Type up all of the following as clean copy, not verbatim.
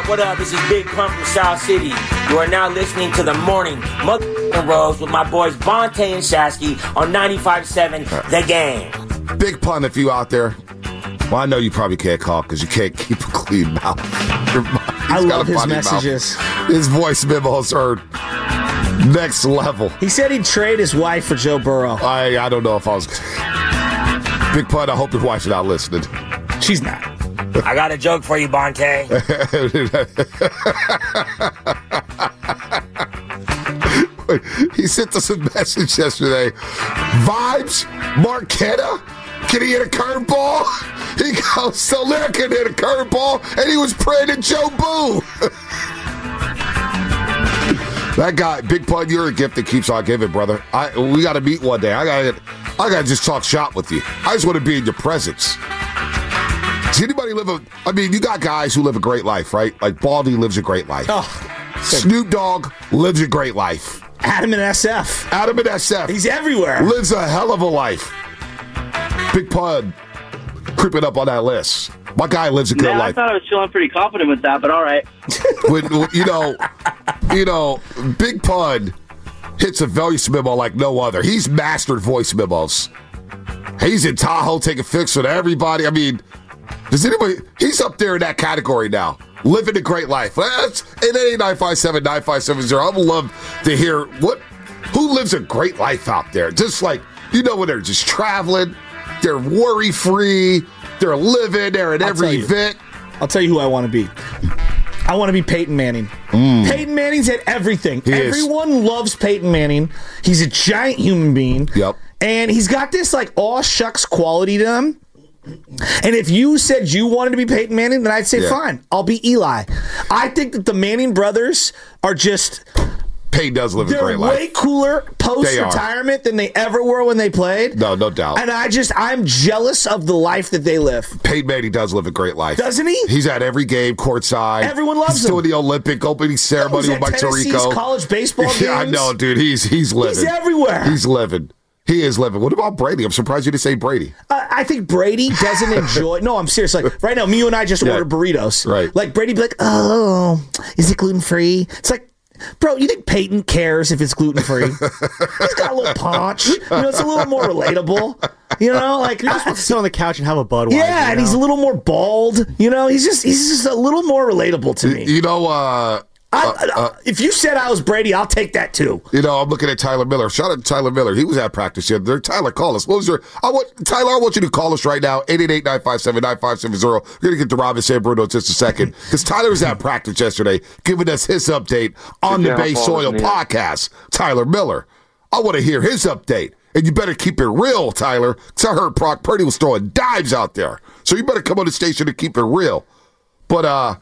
What up? This is Big Pun from South City. You are now listening to The Morning Motherfucking Rose with my boys Bonte and Shasky on 95.7 The Game. Big Pun if you out there. Well, I know you probably can't call because you can't keep a clean mouth. I love his messages. His voice memos are next level. He said he'd trade his wife for Joe Burrow. I don't know if I was... Big Pun, I hope your wife's not listening. She's not. I got a joke for you, Bonte. He sent us a message yesterday. Vibes? Marquetta? Can he hit a curveball? He goes, so Larry can hit a curveball, and he was praying to Joe Boo. That guy, Big Pun, you're a gift that keeps on giving, brother. We got to meet one day. I got to just talk shop with you. I just want to be in your presence. Does anybody you got guys who live a great life, right? Like Baldy lives a great life. Oh, Snoop Dogg lives a great life. Adam in SF. He's everywhere. Lives a hell of a life. Big Pun creeping up on that list. My guy lives a good life. I thought I was feeling pretty confident with that, but all right. Big Pun hits a voice memo like no other. He's mastered voice memos. He's in Tahoe taking pics with everybody. I mean, he's up there in that category now. Living a great life. That's 888-957-9570. I would love to hear who lives a great life out there. Just like, when they're just traveling, they're worry-free, they're living, they're at every event. I'll tell you who I want to be. I want to be Peyton Manning. Peyton Manning's at everything. Everyone loves Peyton Manning. He's a giant human being. Yep. And he's got this aw shucks quality to him. And if you said you wanted to be Peyton Manning, then I'd say, fine, I'll be Eli. I think that the Manning brothers are just... Peyton does live a great life. They're way cooler post-retirement than they ever were when they played. No doubt. And I'm jealous of the life that they live. Peyton Manning does live a great life. Doesn't he? He's at every game courtside. Everyone loves him. He's doing the Olympic opening ceremony with Mike Tirico. College baseball games. Yeah, I know, dude. He's living. He's everywhere. He's living. He is living. What about Brady? I'm surprised you didn't say Brady. I think Brady doesn't enjoy... No, I'm serious. Like, right now, you and I just ordered burritos. Right. Like, Brady be like, oh, is it gluten-free? It's like, bro, you think Peyton cares if it's gluten-free? He's got a little punch. It's a little more relatable. Like... You're just supposed to sit on the couch and have a Budweiser. Yeah, and he's a little more bald. He's just a little more relatable to me. If you said I was Brady, I'll take that too. I'm looking at Tyler Miller. Shout out to Tyler Miller. He was at practice yesterday. Tyler, call us. Tyler, I want you to call us right now, 888-957-9570. We're going to get to Rob and San Bruno in just a second. Because Tyler was at practice yesterday, giving us his update on the Bay Soil podcast. Tyler Miller. I want to hear his update. And you better keep it real, Tyler. Because I heard Brock Purdy was throwing dives out there. So you better come on the station and keep it real. But,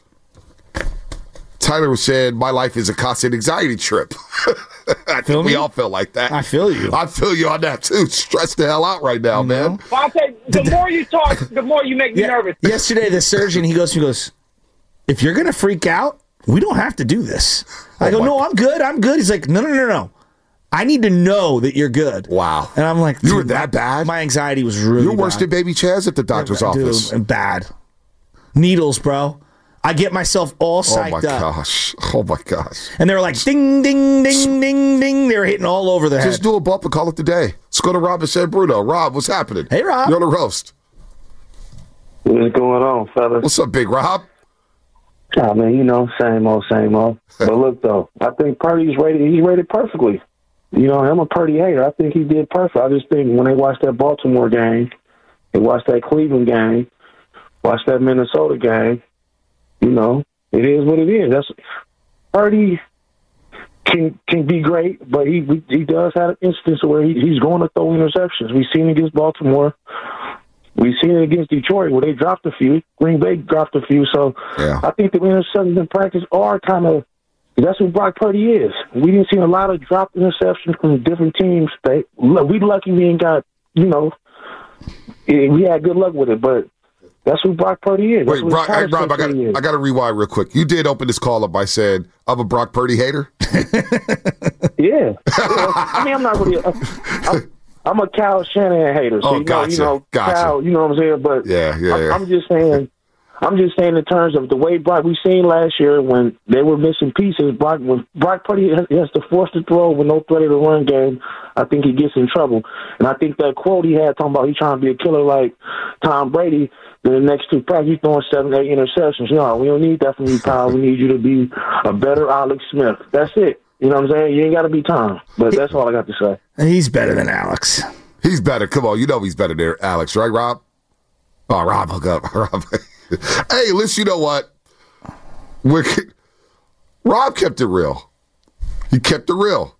Tyler was saying, my life is a constant anxiety trip. I think we all feel like that. I feel you. I feel you on that, too. Stressed the hell out right now, man. The more you talk, the more you make me nervous. Yesterday, the surgeon, he goes, if you're going to freak out, we don't have to do this. I go, no, I'm good. He's like, no. I need to know that you're good. Wow. And I'm like, you were that bad? My anxiety was really You're worse than Baby Chaz at the doctor's office. Dude, bad. Needles, bro. I get myself all psyched up. Oh, my gosh. And they were like, ding, ding, ding, ding, ding. They were hitting all over the head. Just do a bump and call it the day. Let's go to Rob and San Bruno. Rob, what's happening? Hey, Rob. You're on the roast. What's going on, fellas? What's up, Big Rob? I mean, same old. But look, though, I think Purdy's rated perfectly. I'm a Purdy hater. I think he did perfect. I just think when they watched that Baltimore game, they watched that Cleveland game, watched that Minnesota game, it is what it is. Purdy can be great, but he does have an instance where he's going to throw interceptions. We've seen it against Baltimore. We've seen it against Detroit where they dropped a few. Green Bay dropped a few. So I think the interceptions in practice are kind of – that's what Brock Purdy is. We didn't see a lot of dropped interceptions from different teams. We lucky we ain't got – we had good luck with it, but – that's who Brock Purdy is. Wait, Rob, I got to rewind real quick. You did open this call up by saying, I'm a Brock Purdy hater? Yeah. I mean, I'm not really I'm a Kyle Shanahan hater. So, gotcha. Kyle, you know what I'm saying? But yeah. I'm just saying, I'm just saying in terms of the way Brock, we seen last year when they were missing pieces, when Brock Purdy has to force the throw with no threat of the run game, I think he gets in trouble. And I think that quote he had talking about he's trying to be a killer like Tom Brady, then the next 2 practices he's throwing 7, 8 interceptions. No, we don't need that from you, Kyle. We need you to be a better Alex Smith. That's it. You know what I'm saying? You ain't got to be Tom. But that's all I got to say. He's better than Alex. He's better. Come on, you know he's better than Alex, right, Rob? Oh, Rob, hook up. Rob. Hey, listen, you know what? Rob kept it real. He kept it real.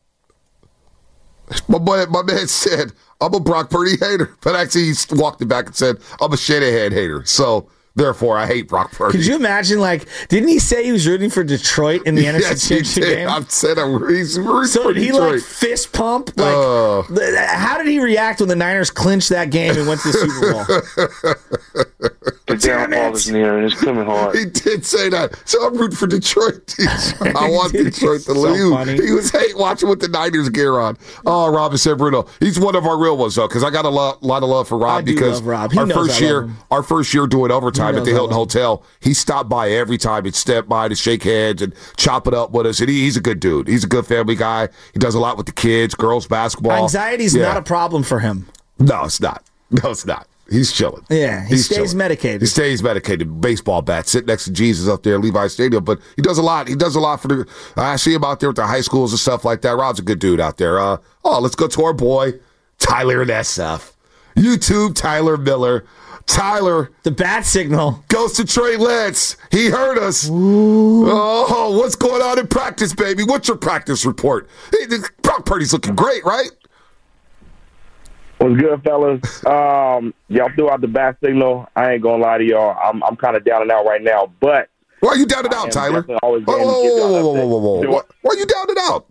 My man said, I'm a Brock Purdy hater. But actually, he walked it back and said, I'm a Shanahan hater. So, therefore, I hate Brock Purdy. Could you imagine, didn't he say he was rooting for Detroit in the NFC Championship game? I've said he's rooting so for did he, Detroit. fist pump? How did he react when the Niners clinched that game and went to the Super Bowl? Damn ball is near and it's coming hard. He did say that. So I'm rooting for Detroit. I want Detroit to So lose. funny. He was hate watching with the Niners gear on. Oh, Robin said Bruno. He's one of our real ones though, because I got a lot of love for Rob I do because love Rob. He knows I love him. our first year doing overtime He at the knows I Hilton love him. Hotel, he stopped by every time and stepped by to shake hands and chop it up with us. And he's a good dude. He's a good family guy. He does a lot with the kids, girls basketball. Anxiety's not a problem for him. No, it's not. No, it's not. He's chilling. Yeah, he stays chilling. medicated. He stays medicated. Baseball bat, sit next to Jesus up there at Levi Stadium. But he does a lot. He does a lot for the. I see him out there with the high schools and stuff like that. Rob's a good dude out there. Let's go to our boy Tyler and SF. YouTube Tyler Miller. Tyler, the bat signal goes to Trey Lance. He heard us. Ooh. Oh, what's going on in practice, baby? What's your practice report? Hey, Brock Purdy's looking great, right? What's good, fellas? Y'all threw out the bat signal. I ain't gonna lie to y'all. I'm kind of down and out right now, but why are you down and out, Tyler? Whoa. Why are you down and out?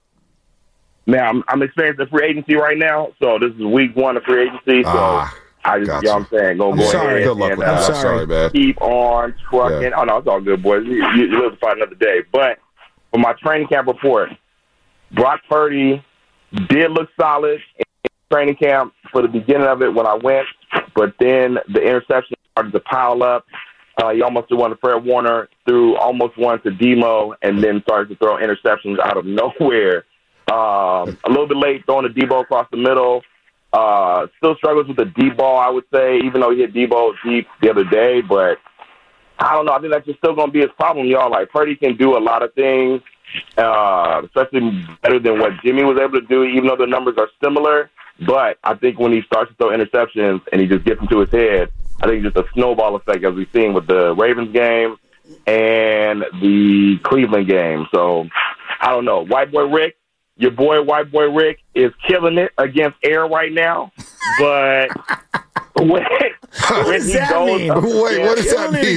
Man, I'm experiencing free agency right now, so this is week 1 of free agency. So I just, you know what I'm saying, go ahead. Good luck and, with that. I'm sorry, man. Keep on trucking. Yeah. Oh no, it's all good, boys. You live to fight another day. But for my training camp report, Brock Purdy did look solid training camp for the beginning of it when I went, but then the interceptions started to pile up. He almost threw one to Fred Warner, threw almost one to Demo, and then started to throw interceptions out of nowhere. A little bit late throwing the Debo across the middle. Still struggles with the deep ball, I would say, even though he hit Debo deep the other day. But I don't know. I think that's just still going to be his problem, y'all. Like, Purdy can do a lot of things, especially better than what Jimmy was able to do, even though the numbers are similar. But I think when he starts to throw interceptions and he just gets into his head, I think just a snowball effect, as we've seen with the Ravens game and the Cleveland game. So, I don't know. White Boy Rick, your boy White Boy Rick, is killing it against air right now. But what does that mean? Wait, what does that mean?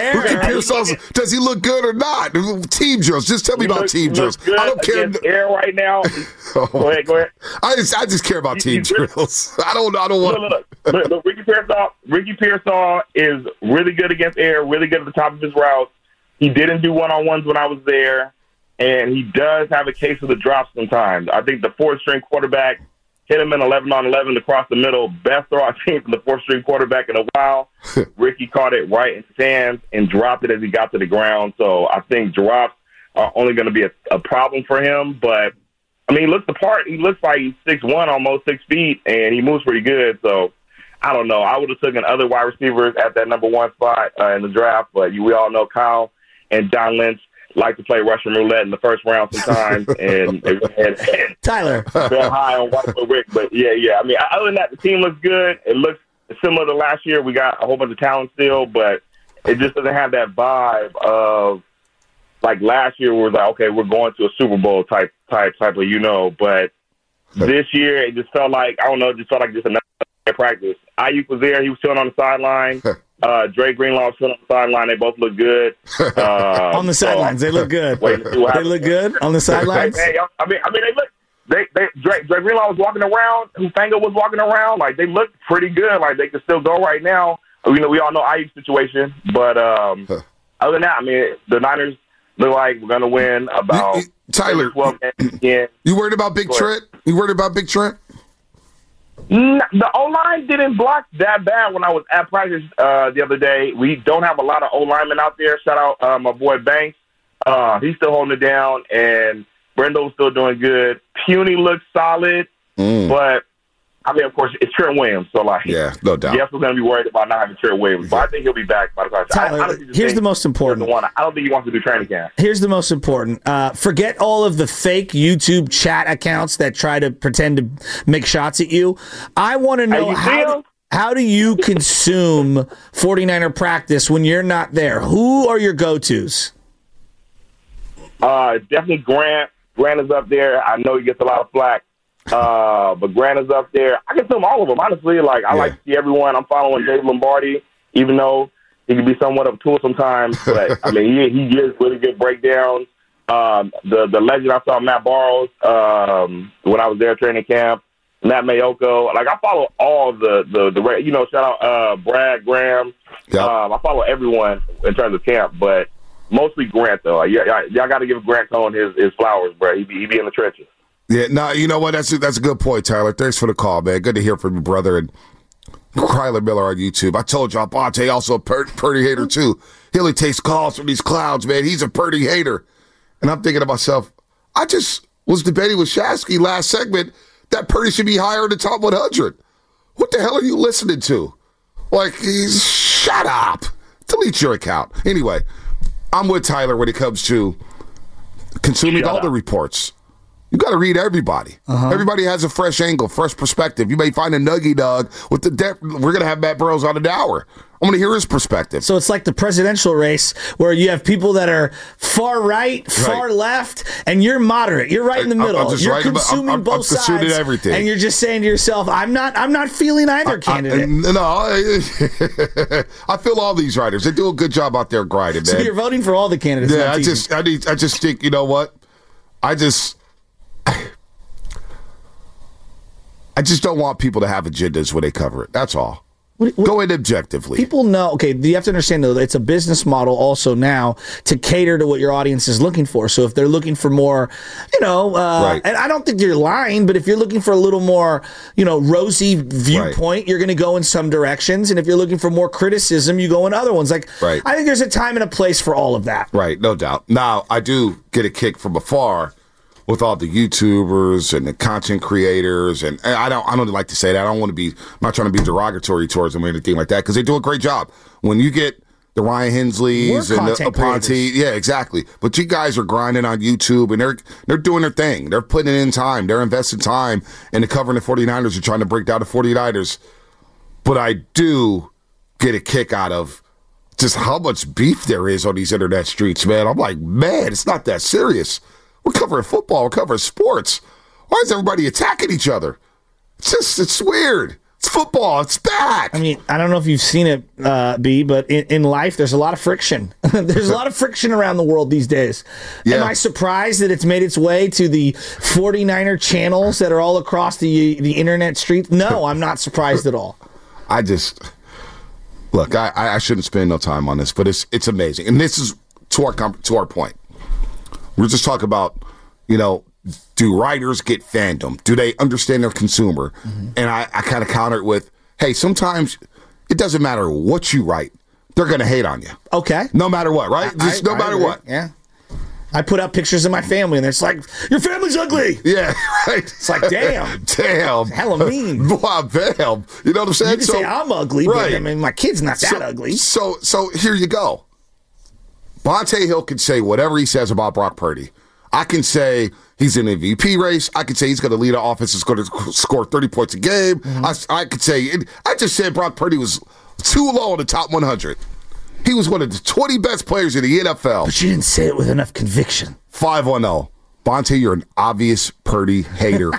Does he look good or not? Team drills. Just tell me about team drills. I don't care. Air right now. Go ahead. I just care about team drills. I don't want. Look, Ricky Pearsall is really good against air. Really good at the top of his routes. He didn't do one-on-ones when I was there, and he does have a case of the drops sometimes. I think the 4th-string quarterback hit him in 11-on-11 across the middle. Best throw I've seen from the 4th-string quarterback in a while. Ricky caught it right in his hands and dropped it as he got to the ground. So I think drops are only going to be a problem for him. But, I mean, he looks the part. He looks like he's 6'1", almost 6 feet, and he moves pretty good. So, I don't know. I would have taken other wide receivers at that number 1 spot in the draft. But we all know Kyle and John Lynch like to play Russian roulette in the first round sometimes, and Tyler they're high on White Boy Rick. But yeah. I mean, other than that, the team looks good. It looks similar to last year. We got a whole bunch of talent still, but it just doesn't have that vibe of like last year. Where it was like, okay, we're going to a Super Bowl type of, But this year, it just felt like just another practice. Ayuk was there; he was chilling on the sideline. Dre Greenlaw was sitting on the sideline. They both look good. On the sidelines, they look good. They look good on the sidelines. Hey, I mean, they look. Dre Greenlaw was walking around. Hufanga was walking around. Like they look pretty good. Like they can still go right now. We all know Ayuk's situation, but other than that, I mean, the Niners look like we're going to win about Tyler. 12 games again. You worried about Big Trent? You worried about Big Trent? The O-line didn't block that bad when I was at practice the other day. We don't have a lot of O-linemen out there. Shout out my boy Banks. He's still holding it down, and Brendo's still doing good. Puny looks solid, but I mean, of course, it's Trent Williams, so yeah, no doubt. Yes, we're going to be worried about not having Trent Williams, but I think he'll be back by the time. Tyler, here's the most important. I don't think he wants to do training camp. Here's the most important. Forget all of the fake YouTube chat accounts that try to pretend to make shots at you. I want to know how do you consume 49er practice when you're not there? Who are your go-tos? Definitely Grant. Grant is up there. I know he gets a lot of flack. But Grant is up there. I can film all of them, honestly. I like to see everyone. I'm following Dave Lombardi, even though he can be somewhat of a tool sometimes. But, I mean, he gives really good breakdowns. The legend I saw, Matt Barrows, when I was there training camp, Matt Mayoko. I follow all the shout out Brad Graham. Yep. I follow everyone in terms of camp, but mostly Grant, though. Y'all got to give Grant Cohn his flowers, bro. He be in the trenches. Yeah, no, you know what? That's a good point, Tyler. Thanks for the call, man. Good to hear from your brother and Kryler Miller on YouTube. I told y'all, Bonte also a Purdy hater, too. He only takes calls from these clowns, man. He's a Purdy hater. And I'm thinking to myself, I just was debating with Shasky last segment that Purdy should be higher in the top 100. What the hell are you listening to? Shut up. Delete your account. Anyway, I'm with Tyler when it comes to consuming all the reports. You got to read everybody. Everybody has a fresh angle, fresh perspective. You may find a nuggy dog with the depth. We're going to have Matt Burrows on an hour. I'm going to hear his perspective. So it's like the presidential race where you have people that are far right, far left, and you're moderate. You're right in the middle. You're consuming both sides. I'm consuming everything. And you're just saying to yourself, I'm not feeling either candidate. I feel all these writers. They do a good job out there grinding, man. So you're voting for all the candidates. Yeah, I just think, you know what? I just don't want people to have agendas when they cover it. That's all. Go in objectively. People know, okay, you have to understand, though, it's a business model also now to cater to what your audience is looking for. So if they're looking for more, and I don't think you're lying, but if you're looking for a little more, rosy viewpoint, you're going to go in some directions. And if you're looking for more criticism, you go in other ones. I think there's a time and a place for all of that. Right, no doubt. Now, I do get a kick from afar with all the YouTubers and the content creators, and I don't like to say that. I'm not trying to be derogatory towards them or anything like that, because they do a great job. When you get the Ryan Hensleys and the Aponte, yeah, exactly. But you guys are grinding on YouTube, and they're doing their thing. They're putting in time. They're investing time into covering the 49ers and trying to break down the 49ers. But I do get a kick out of just how much beef there is on these internet streets, man. I'm like, man, it's not that serious. We're covering football. We're covering sports. Why is everybody attacking each other? It's weird. It's football. It's bad. I mean, I don't know if you've seen it, B, but in life, there's a lot of friction. There's a lot of friction around the world these days. Yeah. Am I surprised that it's made its way to the 49er channels that are all across the internet streets? No, I'm not surprised at all. I shouldn't spend no time on this, but it's amazing. And this is to our point. We're just talking about, do writers get fandom? Do they understand their consumer? Mm-hmm. And I kind of counter it with, hey, sometimes it doesn't matter what you write. They're going to hate on you. Okay. No matter what, right? No matter what. Yeah. I put up pictures of my family, and it's like, your family's ugly. Yeah, right. It's like, damn. Damn. Hella mean. Wow, damn. You know what I'm saying? You can say I'm ugly, right. But I mean, my kid's not that ugly. So here you go. Bonte Hill can say whatever he says about Brock Purdy. I can say he's in an MVP race. I can say he's going to lead an offense that's going to score 30 points a game. Mm-hmm. I could say, I just said Brock Purdy was too low in the top 100. He was one of the 20 best players in the NFL. But you didn't say it with enough conviction. 5-1-0. Bonte, you're an obvious Purdy hater.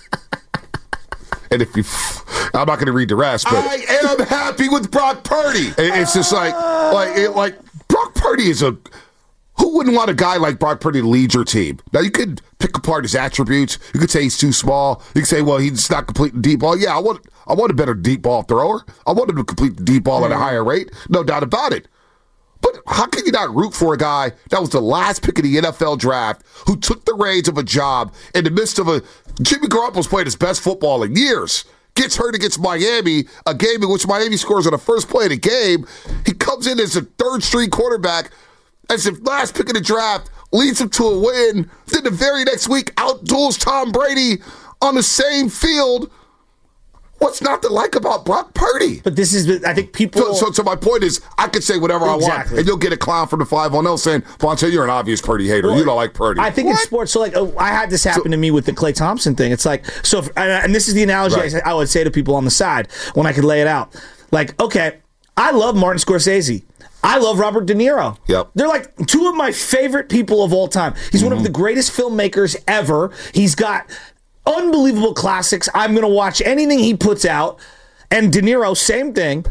And I'm not going to read the rest, but I am happy with Brock Purdy. It's just like Brock Purdy is who wouldn't want a guy like Brock Purdy to lead your team? Now, you could pick apart his attributes. You could say he's too small. You could say, well, he's not completing deep ball. Yeah, I want a better deep ball thrower. I want him to complete the deep ball at a higher rate. No doubt about it. But how can you not root for a guy that was the last pick of the NFL draft who took the reins of a job in the midst of Jimmy Garoppolo's played his best football in years? gets hurt against Miami, a game in which Miami scores on the first play of the game. He comes in as a third-string quarterback, as the last pick of the draft, leads him to a win. Then the very next week, outduels Tom Brady on the same field. What's not to like about Brock Purdy? But this is, I think people... So my point is, I could say whatever I want, and you'll get a clown from the 510 saying, Bonte, you're an obvious Purdy hater. Well, you don't like Purdy. I think in sports, I had this happen to me with the Klay Thompson thing. It's like, and this is the analogy I would say to people on the side when I could lay it out. Like, okay, I love Martin Scorsese. I love Robert De Niro. Yep. They're like two of my favorite people of all time. He's one of the greatest filmmakers ever. He's got unbelievable classics. I'm going to watch anything he puts out. And De Niro, same thing.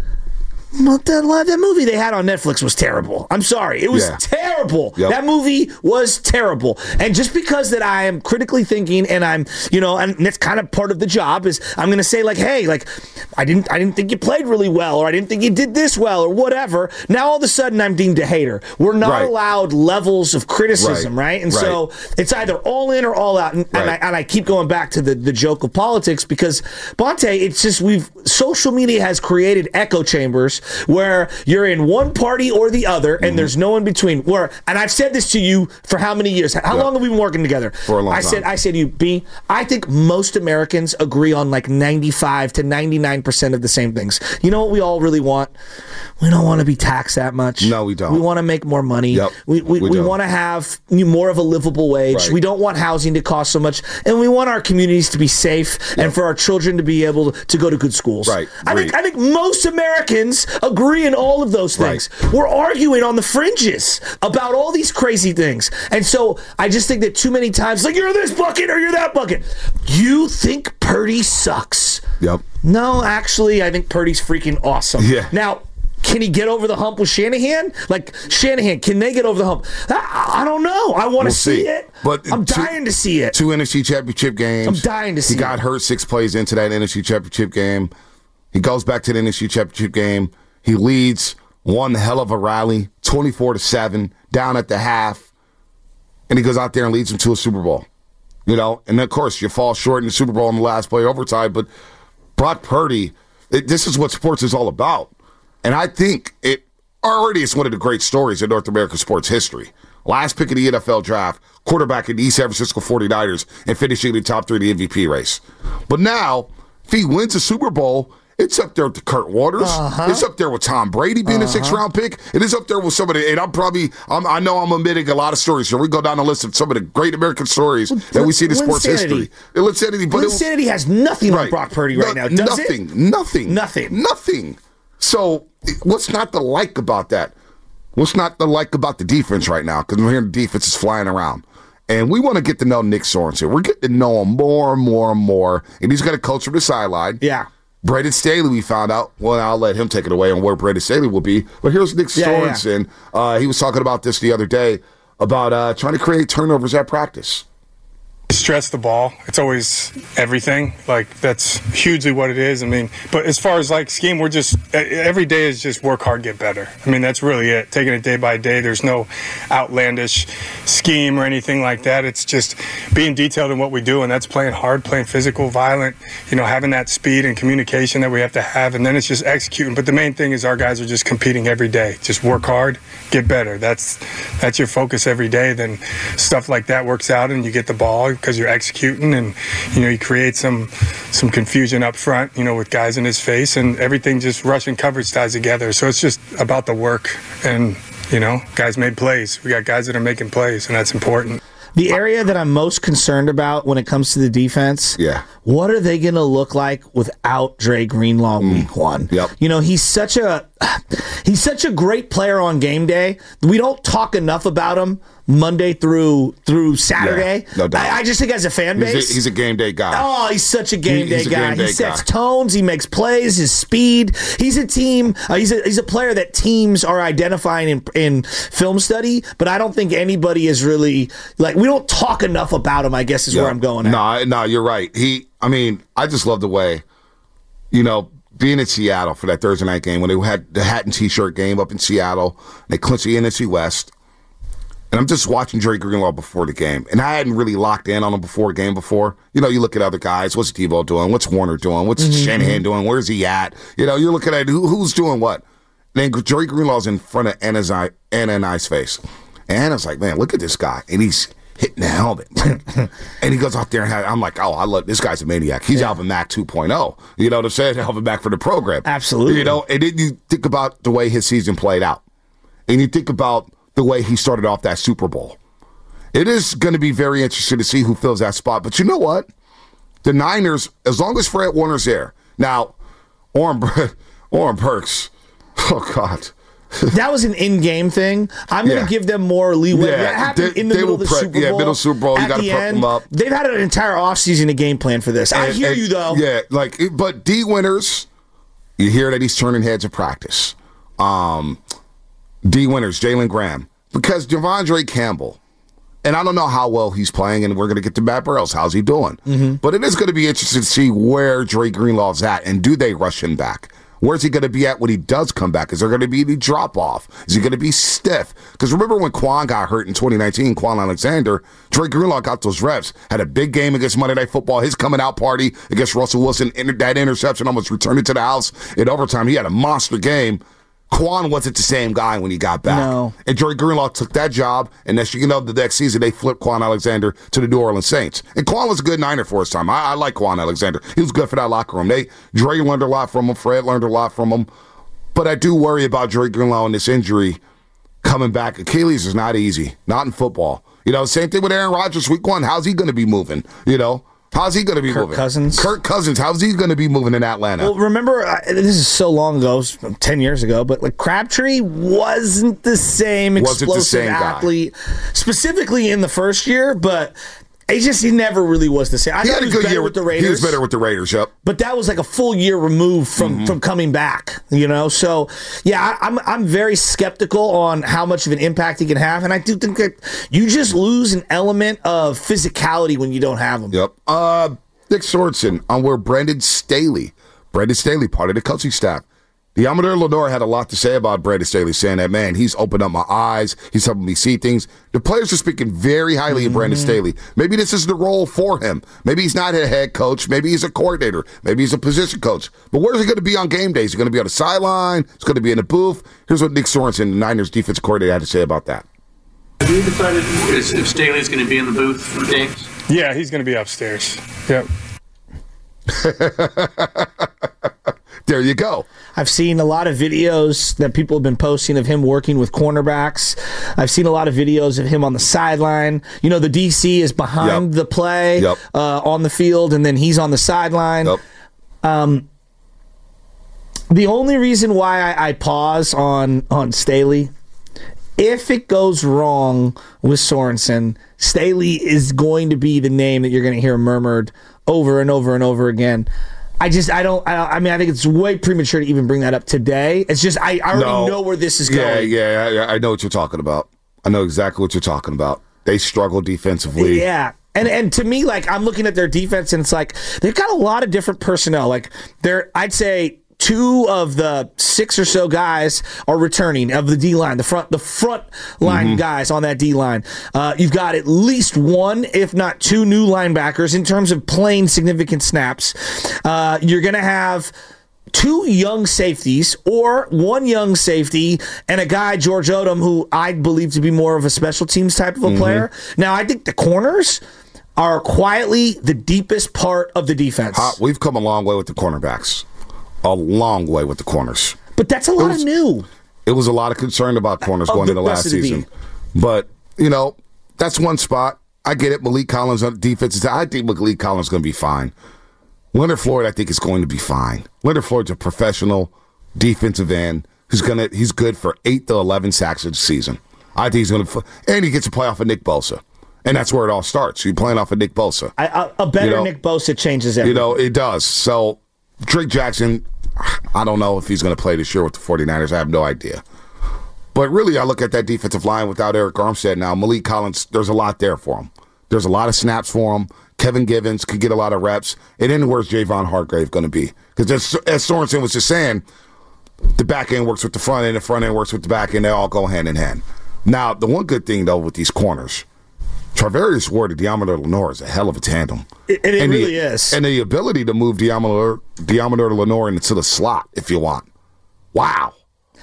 But that movie they had on Netflix was terrible. I'm sorry. It was terrible. Yep. That movie was terrible. And just because that I am critically thinking and I'm, and that's kind of part of the job is I'm going to say like, hey, like I didn't think you played really well, or I didn't think you did this well, or whatever. Now all of a sudden I'm deemed a hater. We're not allowed levels of criticism, right? And so it's either all in or all out. And I keep going back to the joke of politics because, Bonte, it's just social media has created echo chambers where you're in one party or the other, and there's no in between. And I've said this to you for how many years? How long have we been working together? For a long time. I said to you, B, I think most Americans agree on like 95 to 99% of the same things. You know what we all really want? We don't want to be taxed that much. No, we don't. We want to make more money. Yep. We want to have more of a livable wage. Right. We don't want housing to cost so much, and we want our communities to be safe and for our children to be able to go to good schools. Right. I think most Americans agree in all of those things. Right. We're arguing on the fringes about all these crazy things. And so I just think that too many times, like, you're this bucket or you're that bucket. You think Purdy sucks. Yep. No, actually, I think Purdy's freaking awesome. Yeah. Now, can he get over the hump with Shanahan? Like, Shanahan, can they get over the hump? I don't know. I want to see it. But I'm dying to see it. 2 NFC championship games. I'm dying to see it. He got hurt 6 plays into that NFC championship game. He goes back to the NFC championship game. He leads one hell of a rally, 24-7, down at the half, and he goes out there and leads them to a Super Bowl. And of course, you fall short in the Super Bowl in the last play overtime, but Brock Purdy, this is what sports is all about. And I think it already is one of the great stories in North American sports history. Last pick of the NFL draft, quarterback in the East San Francisco 49ers, and finishing in the top 3 of the MVP race. But now, if he wins a Super Bowl, it's up there with Kurt Waters. It's up there with Tom Brady being a 6th-round pick. It is up there with somebody, and I know I'm omitting a lot of stories here. We go down the list of some of the great American stories that we see in sports history. Linsanity has nothing on Brock Purdy right now, does it? Nothing. So what's not to like about that? What's not to like about the defense right now? Because we're hearing the defense is flying around. And we want to get to know Nick Sorensen. We're getting to know him more and more and more. And he's got a coach from the sideline. Yeah. Braden Staley, we found out. Well, I'll let him take it away on where Braden Staley will be. But here's Nick Sorensen. He was talking about this the other day, about trying to create turnovers at practice. Stress the ball. It's always everything. Like, that's hugely what it is. I mean, but as far as like scheme, we're just, every day is just work hard, get better. I mean, that's really it. Taking it day by day. There's no outlandish scheme or anything like that. It's just being detailed in what we do, and that's playing hard, playing physical, violent, having that speed and communication that we have to have, and then it's just executing. But the main thing is our guys are just competing every day. Just work hard, get better. That's your focus every day. Then stuff like that works out, and you get the ball because you're executing, and you create some confusion up front, with guys in his face, and everything just rushing coverage ties together. So it's just about the work, and guys made plays. We got guys that are making plays, and that's important. The area that I'm most concerned about when it comes to the defense, what are they going to look like without Dre Greenlaw week 1? Yep. He's such a great player on game day. We don't talk enough about him Monday through Saturday. Yeah, no doubt. I just think as a fan base, he's a game day guy. Oh, he's such a game day guy. He sets guy. tones. He makes plays. His speed. He's a team. He's a player that teams are identifying in film study. But I don't think anybody is really we don't talk enough about him, I guess is where I'm going at. No, you're right. I just love the way, being in Seattle for that Thursday night game when they had the hat and T-shirt game up in Seattle, they clinched the NFC West. And I'm just watching Dre Greenlaw before the game. And I hadn't really locked in on him before the game before. You know, you look at other guys. What's Deebo doing? What's Warner doing? What's Shanahan doing? Where's he at? You know, you're looking at who's doing what. And then Dre Greenlaw's in front of Anna and I's face. And Anna's like, man, look at this guy. And he's hitting the helmet. And he goes out there and I'm like, oh, I love this guy's a maniac. He's Alvin Mack 2.0. You know what I'm saying? Alvin Mack for the program. Absolutely. You know, and then you think about the way his season played out. And you think about the way he started off that Super Bowl. It is going to be very interesting to see who fills that spot. But you know what? The Niners, as long as Fred Warner's there. Now, Oren Burks, oh, God. That was an in-game thing. I'm going to give them more leeway. Yeah, that happened in the middle of the Super Bowl. Yeah, middle Super Bowl. You got to prep them up. They've had an entire offseason to game plan for this. I hear you, though. Yeah, but D. Winters, you hear that he's turning heads at practice. D. Winters, Jalen Graham. Because Devondre Campbell, and I don't know how well he's playing, and we're going to get to Matt Burrells. How's he doing? Mm-hmm. But it is going to be interesting to see where Dre Greenlaw's at, and do they rush him back? Where's he going to be at when he does come back? Is there going to be any drop-off? Is he going to be stiff? Because remember when Quan got hurt in 2019, Quan Alexander, Dre Greenlaw got those reps, had a big game against Monday Night Football, his coming-out party against Russell Wilson, that interception almost returned it to the house. In overtime, he had a monster game. Quan wasn't the same guy when he got back. No. And Dre Greenlaw took that job, and next you know, the next season they flipped Quan Alexander to the New Orleans Saints. And Quan was a good Niner for his time. I like Quan Alexander. He was good for that locker room. Dre learned a lot from him. Fred learned a lot from him. But I do worry about Dre Greenlaw and this injury coming back. Achilles is not easy. Not in football. You know, same thing with Aaron Rodgers week 1. How's he going to be moving? You know? How's he going to be moving? Kirk Cousins, how's he going to be moving in Atlanta? Well, remember, this is so long ago, 10 years ago, but like Crabtree wasn't the same explosive athlete, specifically in the first year, but he never really was the same. He had a good year with the Raiders. He was better with the Raiders, yep. But that was like a full year removed from coming back, you know? So, yeah, I'm very skeptical on how much of an impact he can have, and I do think that you just lose an element of physicality when you don't have him. Yep. Nick Sorensen on where Brandon Staley, part of the coaching staff. The Amador Lenore had a lot to say about Brandon Staley, saying that, man, he's opened up my eyes. He's helping me see things. The players are speaking very highly of Brandon Staley. Maybe this is the role for him. Maybe he's not a head coach. Maybe he's a coordinator. Maybe he's a position coach. But where is he going to be on game days? He's going to be on the sideline. He's going to be in the booth. Here's what Nick Sorensen, the Niners defensive coordinator, had to say about that. Have you decided if Staley's going to be in the booth for games? Yeah, he's going to be upstairs. Yep. There you go. I've seen a lot of videos that people have been posting of him working with cornerbacks. I've seen a lot of videos of him on the sideline. You know, the DC is behind the play on the field, and then he's on the sideline. Yep. The only reason why I pause on Staley, if it goes wrong with Sorensen, Staley is going to be the name that you're going to hear murmured over and over and over again. I think it's way premature to even bring that up today. It's just, I already know where this is going. Yeah, I know what you're talking about. I know exactly what you're talking about. They struggle defensively. Yeah. And to me, like, I'm looking at their defense, and it's like, they've got a lot of different personnel. Like, I'd say 2 of the 6 or so guys are returning of the D-line, the front line guys on that D-line. You've got at least 1, if not 2 new linebackers in terms of playing significant snaps. You're going to have 2 young safeties or 1 young safety and a guy, George Odom, who I believe to be more of a special teams type of a player. Now, I think the corners are quietly the deepest part of the defense. We've come a long way with the cornerbacks. A long way with the corners. But that's a lot of new. It was a lot of concern about corners going into last season. But, you know, that's one spot. I get it. Malik Collins on defense. I think Malik Collins is going to be fine. Leonard Floyd, I think, is going to be fine. Leonard Floyd's a professional defensive end. He's good for 8 to 11 sacks a season. I think he's going to, and he gets to play off of Nick Bosa. And that's where it all starts. You're playing off of Nick Bosa. A better Nick Bosa changes everything. You know, it does. So, Drake Jackson, I don't know if he's going to play this year with the 49ers. I have no idea. But really, I look at that defensive line without Eric Armstead now. Malik Collins, there's a lot there for him. There's a lot of snaps for him. Kevin Givens could get a lot of reps. And then where's Javon Hargrave going to be? Because as Sorensen was just saying, the back end works with the front end works with the back end. They all go hand in hand. Now, the one good thing, though, with these corners, Charvarius Ward and Deommodore Lenoir is a hell of a tandem. It really is. And the ability to move Deommodore Lenoir into the slot if you want. Wow.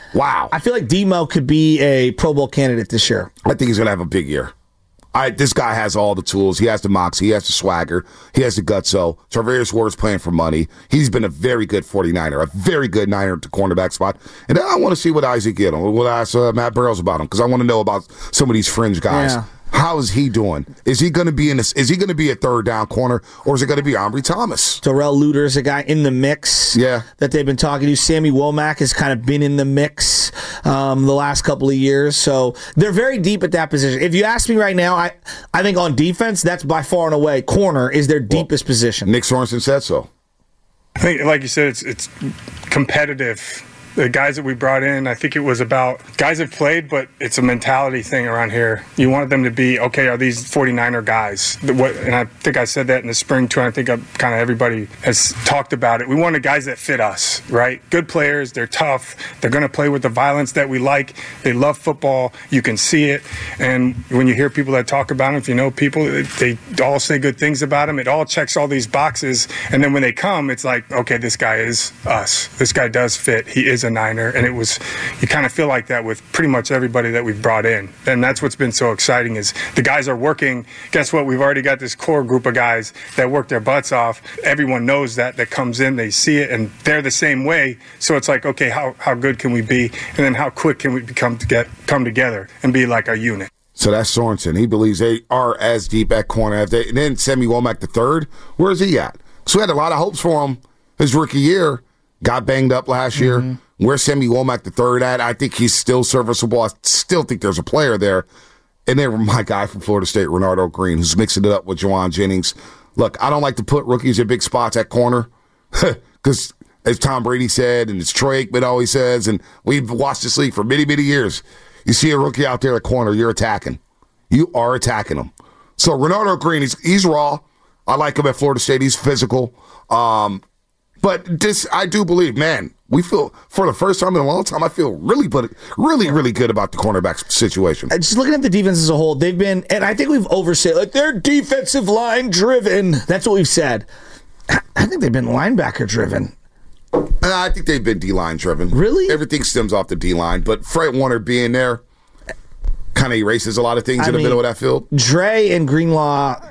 I feel like Demo could be a Pro Bowl candidate this year. I think he's going to have a big year. This guy has all the tools. He has the moxie. He has the swagger. He has the gutso. Charvarius Ward's playing for money. He's been a very good 49er, a very good Niner at the cornerback spot. And then I want to see what Isaac get on. We'll ask Matt Burrows about him because I want to know about some of these fringe guys. Yeah. How is he doing? Is he going to be Is he going to be a third down corner, or is it going to be Ambry Thomas? Terrell Luter is a guy in the mix. Yeah, that they've been talking to. Sammy Womack has kind of been in the mix the last couple of years, so they're very deep at that position. If you ask me right now, I think on defense, that's by far and away corner is their deepest position. Nick Sorensen said so. I think, like you said, it's competitive. The guys that we brought in, I think it was about guys have played, but it's a mentality thing around here. You want them to be, okay, are these 49er guys? And I think I said that in the spring, too, and I think kind of everybody has talked about it. We wanted guys that fit us, right? Good players, they're tough, they're going to play with the violence that we like, they love football, you can see it, and when you hear people that talk about them, if you know people, they all say good things about them, it all checks all these boxes, and then when they come, it's like, okay, this guy is us. This guy does fit. He is a Niner, and you kind of feel like that with pretty much everybody that we've brought in, and that's what's been so exciting is the guys are working. Guess what? We've already got this core group of guys that work their butts off. Everyone knows that comes in, they see it, and they're the same way. So it's like, okay, how good can we be, and then how quick can we come together and be like a unit? So that's Sorensen. He believes they are as deep at corner as they. And then Sammy Womack III, where is he at? So we had a lot of hopes for him his rookie year. Got banged up last year. Where's Sammy Womack III at? I think he's still serviceable. I still think there's a player there. And then my guy from Florida State, Renardo Green, who's mixing it up with Juwan Jennings. Look, I don't like to put rookies in big spots at corner because, as Tom Brady said, and as Troy Aikman always says, and we've watched this league for many, many years, you see a rookie out there at corner, you're attacking. You are attacking him. So Renardo Green, he's raw. I like him at Florida State. He's physical. But this, I do believe, man, we feel, for the first time in a long time, I feel really good about the cornerback situation. Just looking at the defense as a whole, they've been, and I think we've oversaid, like, they're defensive line driven. That's what we've said. I think they've been linebacker driven. I think they've been D-line driven. Really? Everything stems off the D-line, but Fred Warner being there kind of erases a lot of things in the middle of that field. Dre Greenlaw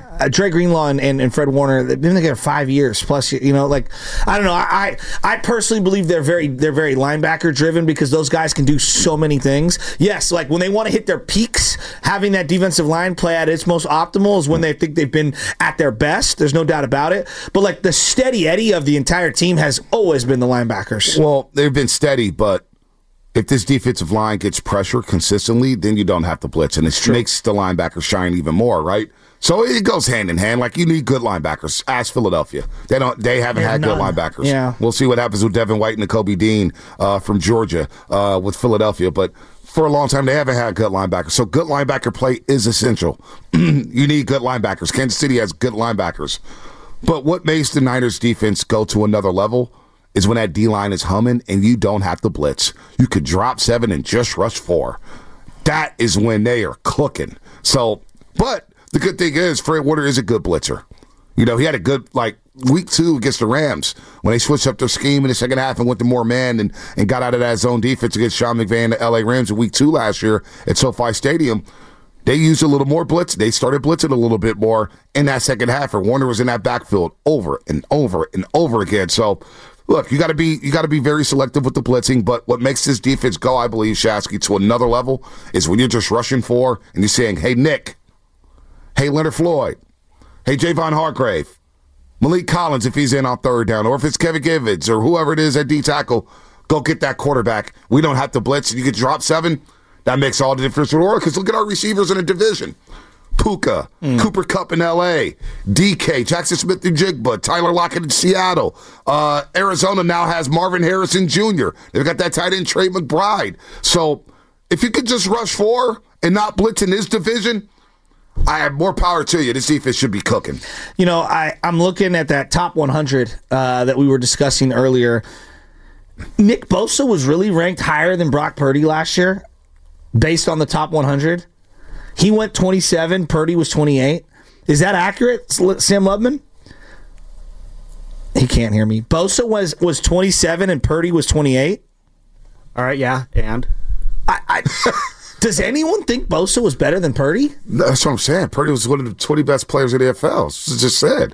and Fred Warner, they've been together 5 years plus. You know, like, I don't know. I personally believe they're very linebacker driven because those guys can do so many things. Yes, like when they want to hit their peaks, having that defensive line play at its most optimal is when they think they've been at their best. There's no doubt about it. But like the steady Eddie of the entire team has always been the linebackers. Well, they've been steady, but if this defensive line gets pressure consistently, then you don't have to blitz, and it makes the linebackers shine even more, right? So it goes hand in hand. Like, you need good linebackers. Ask Philadelphia. They haven't had good linebackers. Yeah. We'll see what happens with Devin White and Nakobe Dean from Georgia with Philadelphia. But for a long time, they haven't had good linebackers. So good linebacker play is essential. You need good linebackers. Kansas City has good linebackers. But what makes the Niners defense go to another level is when that D-line is humming and you don't have to blitz. You could drop 7 and just rush 4. That is when they are cooking. So, but the good thing is Fred Warner is a good blitzer. You know, he had a good, like, week 2 against the Rams when they switched up their scheme in the second half and went to more man and got out of that zone defense against Sean McVay and the L.A. Rams in week 2 last year at SoFi Stadium. They used a little more blitz. They started blitzing a little bit more in that second half, and Warner was in that backfield over and over and over again. So, look, you got to be very selective with the blitzing, but what makes this defense go, I believe, Shasky, to another level is when you're just rushing 4 and you're saying, hey, Nick, hey, Leonard Floyd, hey, Javon Hargrave, Malik Collins if he's in on third down, or if it's Kevin Givens or whoever it is at D-tackle, go get that quarterback. We don't have to blitz. You can drop 7. That makes all the difference in the world because look at our receivers in the division. Puka, Cooper Kupp in L.A., DK, Jackson Smith-Njigba, Tyler Lockett in Seattle. Arizona now has Marvin Harrison Jr. They've got that tight end Trey McBride. So if you could just rush 4 and not blitz in this division, I have more power to you. This defense should be cooking. You know, I'm looking at that top 100 that we were discussing earlier. Nick Bosa was really ranked higher than Brock Purdy last year. based on the top 100. He went 27. Purdy was 28. Is that accurate, Sam Lubman? He can't hear me. Bosa was 27 and Purdy was 28. All right, yeah, and does anyone think Bosa was better than Purdy? That's what I'm saying. Purdy was one of the 20 best players in the NFL. As just said.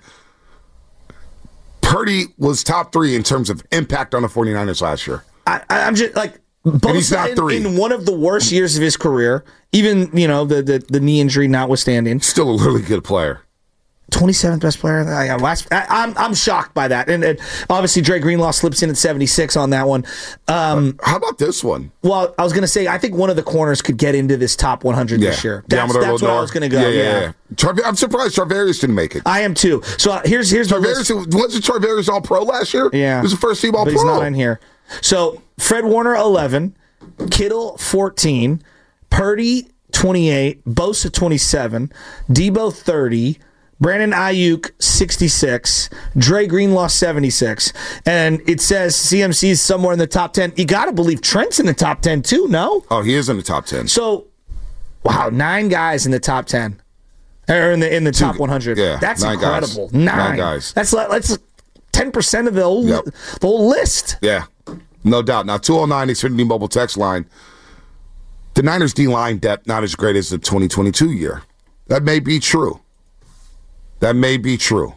Purdy was top 3 in terms of impact on the 49ers last year. I'm just like Bosa in one of the worst years of his career, even the knee injury notwithstanding. Still a really good player. 27th best player. I'm shocked by that, and obviously Dre Greenlaw slips in at 76 on that one. How about this one? Well, I was going to say I think one of the corners could get into this top 100 this year. That's where I was going to go. Yeah. I'm surprised Charvarius didn't make it. I am too. So here's Charvarius. Wasn't Charvarius all pro last year? Yeah, he was the first team all pro. But he's not in here. So Fred Warner 11, Kittle 14, Purdy 28, Bosa 27, Debo 30. Brandon Ayuk, 66. Dre Greenlaw, 76. And it says CMC's somewhere in the top 10. You got to believe Trent's in the top 10 too, no? Oh, he is in the top 10. So, wow, 9 guys in the top 10. Or in the top 100. Yeah, that's 9 incredible. Guys. 9 guys. That's 10% of the whole list. Yeah, no doubt. Now, 209 Xfinity Mobile text line. The Niners D-line depth not as great as the 2022 year. That may be true. That may be true.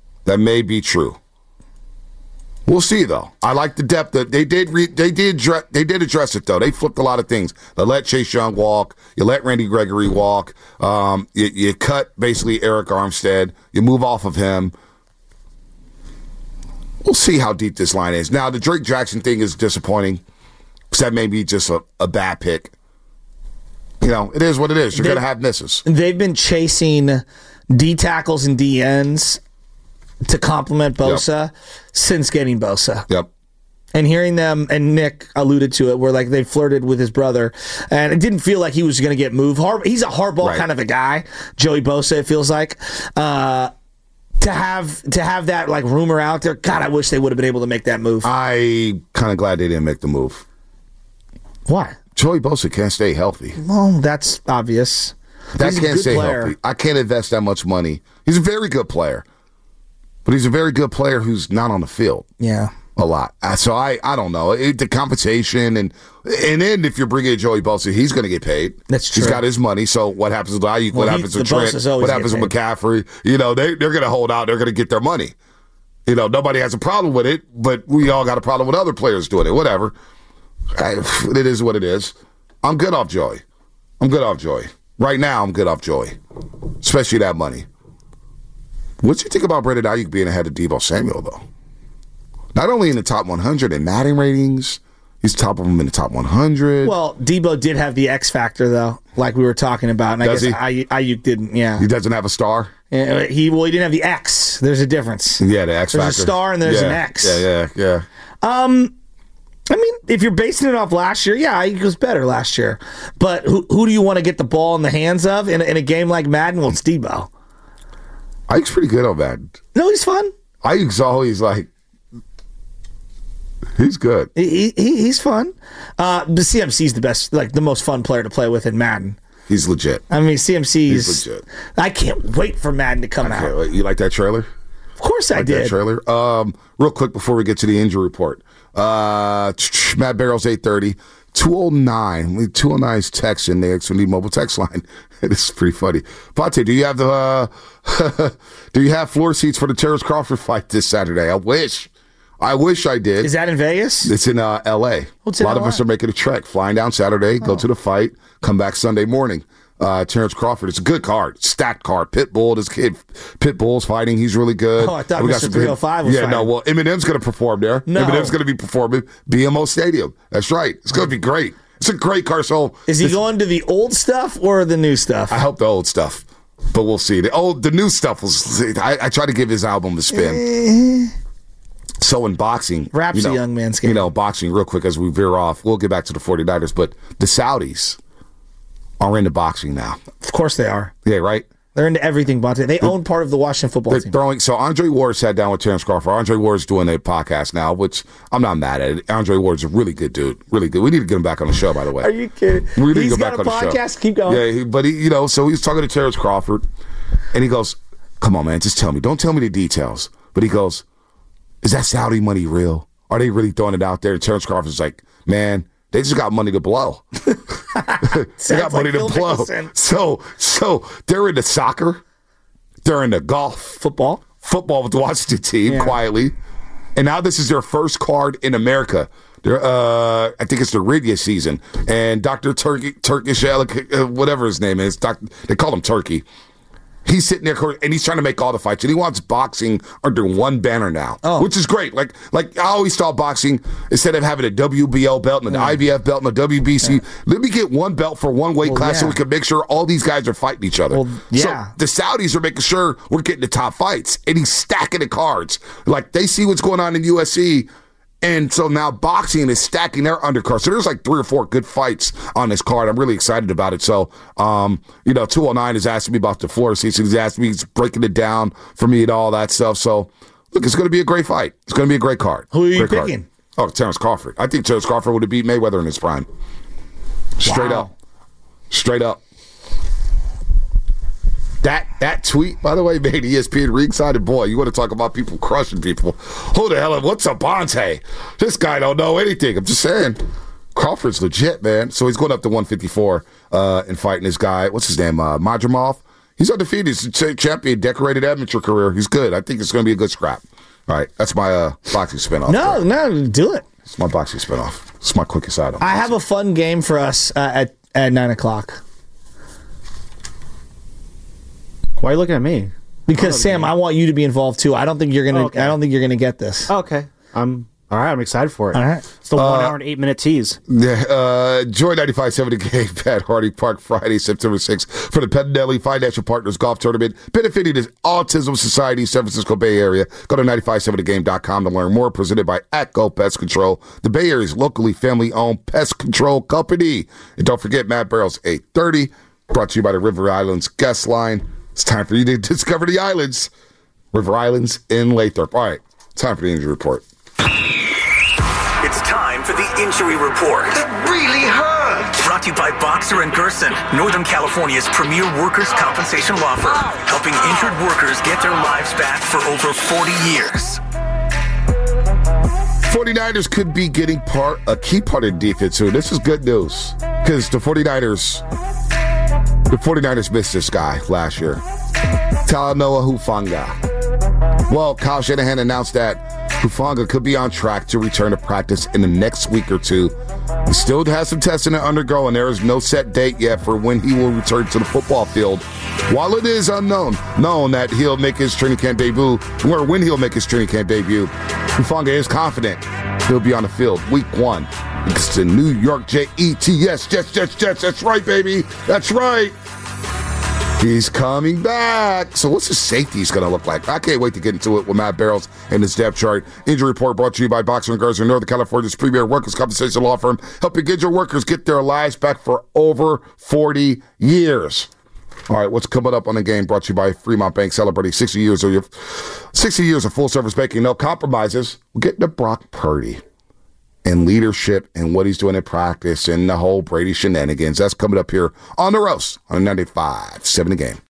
We'll see, though. I like the depth that they did address it, though. They flipped a lot of things. They let Chase Young walk. You let Randy Gregory walk. You cut basically Eric Armstead. You move off of him. We'll see how deep this line is. Now, the Drake Jackson thing is disappointing because that may be just a bad pick. It is what it is. You're going to have misses. They've been chasing D tackles and D ends to complement Bosa since getting Bosa. Yep. And hearing them, and Nick alluded to it, where they flirted with his brother, and it didn't feel like he was going to get moved. He's a hardball kind of a guy, Joey Bosa. It feels like to have that rumor out there. God, I wish they would have been able to make that move. I kind of glad they didn't make the move. Why? Joey Bosa can't stay healthy. Well, that's obvious. That can't stay healthy. I can't invest that much money. He's a very good player, but he's a very good player who's not on the field. Yeah, a lot. So I don't know the compensation and then if you're bringing in Joey Bosa, he's going to get paid. That's true. He's got his money. So what happens with Ayuk? What happens with Trent? What happens with McCaffrey? They're going to hold out. They're going to get their money. Nobody has a problem with it, but we all got a problem with other players doing it. Whatever. It is what it is. I'm good off Joey. Right now, I'm good off Joey, especially that money. What do you think about Brandon Ayuk being ahead of Deebo Samuel, though? Not only in the top 100 in Madden ratings, he's top of them in the top 100. Well, Deebo did have the X factor, though, like we were talking about. And Does I guess Ayuk didn't, yeah. He doesn't have a star? Yeah, he didn't have the X. There's a difference. Yeah, the X factor. There's a star and there's an X. Yeah. I mean, if you're basing it off last year, Ayuk was better last year. But who do you want to get the ball in the hands of in a game like Madden? Well, it's Deebo. Ayuk's pretty good on Madden. No, he's fun. Ayuk's always he's good. He's fun. The CMC's the best, the most fun player to play with in Madden. He's legit. I mean, CMC's legit. I can't wait for Madden to come out. You like that trailer? Of course I did. That trailer. Real quick before we get to the injury report. Matt Barrows 830 209. 209's text in the Xfinity mobile text line. This is pretty funny. Pate, do you have do you have floor seats for the Terrence Crawford fight this Saturday? I wish I did. Is that in Vegas? It's in L.A. A lot of us are making a trek, flying down Saturday, go to the fight, come back Sunday morning. Terrence Crawford, it's a good card, stacked card. Pitbull, this kid, Pitbull's fighting. He's really good. Oh, I thought Mr. 305 was fighting. No, well, Eminem's going to perform there. No. Eminem's going to be performing BMO Stadium. That's right. It's going to be great. It's a great card. So is he going to the old stuff or the new stuff? I hope the old stuff, but we'll see. The new stuff was. I try to give his album a spin. So in boxing, rap's a young man's game. Boxing. Real quick as we veer off, we'll get back to the 49ers, but the Saudis are into boxing now. Of course they are. Yeah, right? They're into everything, Bonte. They own part of the Washington football team. So Andre Ward sat down with Terrence Crawford. Andre Ward's doing a podcast now, which I'm not mad at it. Andre Ward's a really good dude. Really good. We need to get him back on the show, by the way. Are you kidding? We need to He's get back got a on the podcast. show. Keep going. Yeah, but so he's talking to Terrence Crawford, and he goes, "Come on, man, just tell me. Don't tell me the details." But he goes, "Is that Saudi money real? Are they really throwing it out there?" And Terrence Crawford's like, "Man, they just got money to blow. They got money to blow." So they're into soccer. They're into golf. Football with the Washington team, quietly. And now this is their first card in America. I think it's the Ridya season. And Dr. Turkish, whatever his name is, they call him Turkey. He's sitting there and he's trying to make all the fights, and he wants boxing under one banner now, which is great. Like I always thought boxing, instead of having a WBO belt and an IBF belt and a WBC, let me get one belt for one weight class so we can make sure all these guys are fighting each other. So the Saudis are making sure we're getting the top fights, and he's stacking the cards. Like they see what's going on in UFC. And so now boxing is stacking their undercard. So there's like 3 or 4 good fights on this card. I'm really excited about it. So, 209 is asking me about the floor season. He's asking me, he's breaking it down for me and all that stuff. So, look, it's going to be a great fight. It's going to be a great card. Who are you picking? Oh, Terrence Crawford. I think Terrence Crawford would have beat Mayweather in his prime. Straight up. That tweet, by the way, made ESPN ringside. And boy, you want to talk about people crushing people. Who the hell? What's a Bonte? This guy don't know anything. I'm just saying. Crawford's legit, man. So he's going up to 154 and fighting this guy. What's his name? Madrimov. He's undefeated. He's a champion, decorated amateur career. He's good. I think it's going to be a good scrap. All right. That's my boxing spinoff. No, do it. It's my boxing spinoff. It's my quickest item. I have a fun game for us at 9 o'clock. Why are you looking at me? Because Sam, I want you to be involved too. I don't think you're gonna. Okay. I don't think you're gonna get this. Okay. All right. I'm excited for it. All right. It's the 1 hour and 8 minute tease. Yeah. Join 95.7 The Game, Pat Hardy Park, Friday, September 6th for the Pendelli Financial Partners Golf Tournament, benefiting the Autism Society, San Francisco Bay Area. Go to 957thegame.com to learn more. Presented by ATCO Pest Control, the Bay Area's locally family-owned pest control company. And don't forget, Matt Barrels 8:30, brought to you by the River Islands Guest Line. It's time for you to discover the islands. River Islands in Lathrop. All right, time for the injury report. It's time for the injury report. It really hurts. Brought to you by Boxer & Gerson, Northern California's premier workers' compensation law firm, helping injured workers get their lives back for over 40 years. 49ers could be getting a key part of the defense soon. This is good news because the 49ers missed this guy last year. Talanoa Hufanga. Well, Kyle Shanahan announced that Hufanga could be on track to return to practice in the next week or two. He still has some testing to undergo, and there is no set date yet for when he will return to the football field. While it is known that he'll make his training camp debut, or when he'll make his training camp debut, Hufanga is confident he'll be on the field week 1. It's the New York Jets. Jets. That's right, baby. That's right. He's coming back. So what's his safeties going to look like? I can't wait to get into it with Matt Barrels and his depth chart. Injury report brought to you by Boxer & Gerson, Northern California's premier workers' compensation law firm, helping injured workers get their lives back for over 40 years. All right, what's coming up on the game brought to you by Fremont Bank, celebrating 60 years of full-service banking. No compromises. We're getting to Brock Purdy and leadership and what he's doing in practice and the whole Brady shenanigans. That's coming up here on The Roast on 95.7 The Game.